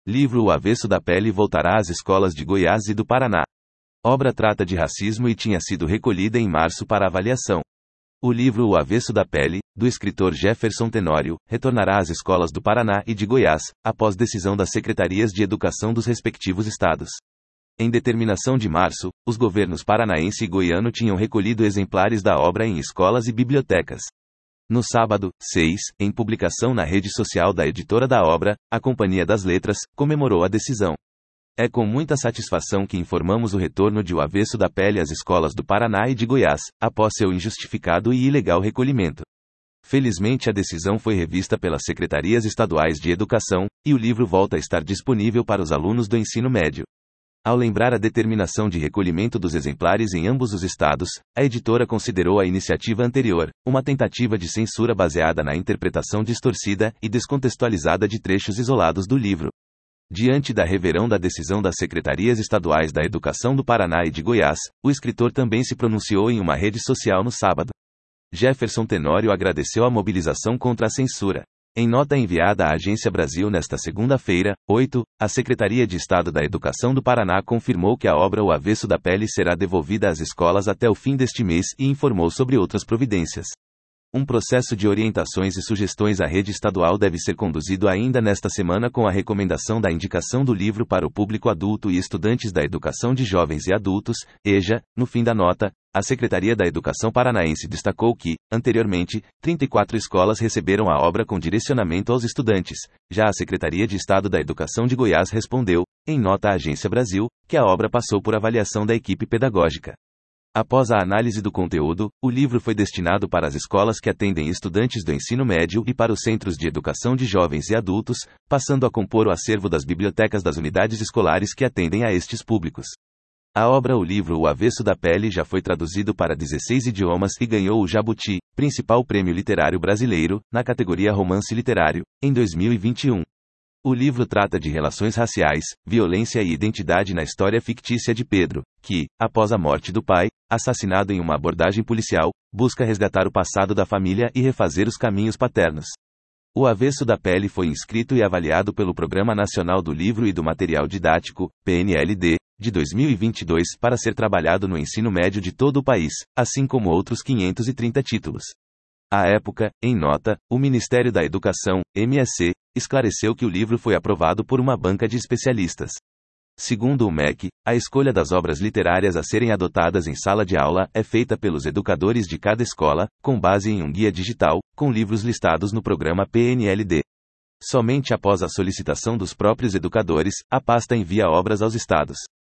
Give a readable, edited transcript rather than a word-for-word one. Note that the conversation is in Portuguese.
Livro O Avesso da Pele voltará às escolas de Goiás e do Paraná. Obra trata de racismo e tinha sido recolhida em março para avaliação. O livro O Avesso da Pele, do escritor Jefferson Tenório, retornará às escolas do Paraná e de Goiás, após decisão das secretarias de educação dos respectivos estados. Em determinação de março, os governos paranaense e goiano tinham recolhido exemplares da obra em escolas e bibliotecas. No sábado, 6, em publicação na rede social da editora da obra, a Companhia das Letras comemorou a decisão. É com muita satisfação que informamos o retorno de O Avesso da Pele às escolas do Paraná e de Goiás, após seu injustificado e ilegal recolhimento. Felizmente a decisão foi revista pelas secretarias estaduais de educação, e o livro volta a estar disponível para os alunos do ensino médio. Ao lembrar a determinação de recolhimento dos exemplares em ambos os estados, a editora considerou a iniciativa anterior uma tentativa de censura baseada na interpretação distorcida e descontextualizada de trechos isolados do livro. Diante da reverão da decisão das secretarias estaduais da Educação do Paraná e de Goiás, o escritor também se pronunciou em uma rede social no sábado. Jefferson Tenório agradeceu a mobilização contra a censura. Em nota enviada à Agência Brasil nesta segunda-feira, 8, a Secretaria de Estado da Educação do Paraná confirmou que a obra O Avesso da Pele será devolvida às escolas até o fim deste mês e informou sobre outras providências. Um processo de orientações e sugestões à rede estadual deve ser conduzido ainda nesta semana com a recomendação da indicação do livro para o público adulto e estudantes da educação de jovens e adultos, EJA. No fim da nota, a Secretaria da Educação Paranaense destacou que, anteriormente, 34 escolas receberam a obra com direcionamento aos estudantes. Já a Secretaria de Estado da Educação de Goiás respondeu, em nota à Agência Brasil, que a obra passou por avaliação da equipe pedagógica. Após a análise do conteúdo, o livro foi destinado para as escolas que atendem estudantes do ensino médio e para os centros de educação de jovens e adultos, passando a compor o acervo das bibliotecas das unidades escolares que atendem a estes públicos. A obra O livro O Avesso da Pele já foi traduzido para 16 idiomas e ganhou o Jabuti, principal prêmio literário brasileiro, na categoria Romance Literário, em 2021. O livro trata de relações raciais, violência e identidade na história fictícia de Pedro, que, após a morte do pai, assassinado em uma abordagem policial, busca resgatar o passado da família e refazer os caminhos paternos. O Avesso da Pele foi inscrito e avaliado pelo Programa Nacional do Livro e do Material Didático, PNLD, de 2022 para ser trabalhado no ensino médio de todo o país, assim como outros 530 títulos. À época, em nota, o Ministério da Educação, MSE, esclareceu que o livro foi aprovado por uma banca de especialistas. Segundo o MEC, a escolha das obras literárias a serem adotadas em sala de aula é feita pelos educadores de cada escola, com base em um guia digital, com livros listados no programa PNLD. Somente após a solicitação dos próprios educadores, a pasta envia obras aos estados.